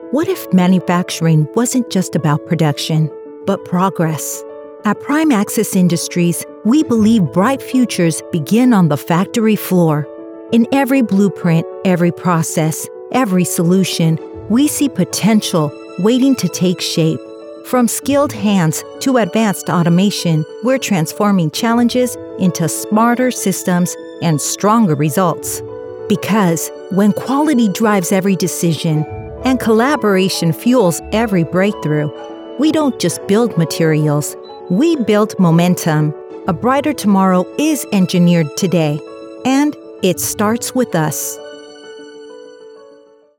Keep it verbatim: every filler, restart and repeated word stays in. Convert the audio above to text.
What if manufacturing wasn't just about production, but progress? At Prime Access Industries, we believe bright futures begin on the factory floor. In every blueprint, every process, every solution, we see potential waiting to take shape. From skilled hands to advanced automation, we're transforming challenges into smarter systems and stronger results. Because when quality drives every decision and collaboration fuels every breakthrough, we don't just build materials, we build momentum. A brighter tomorrow is engineered today, and it starts with us.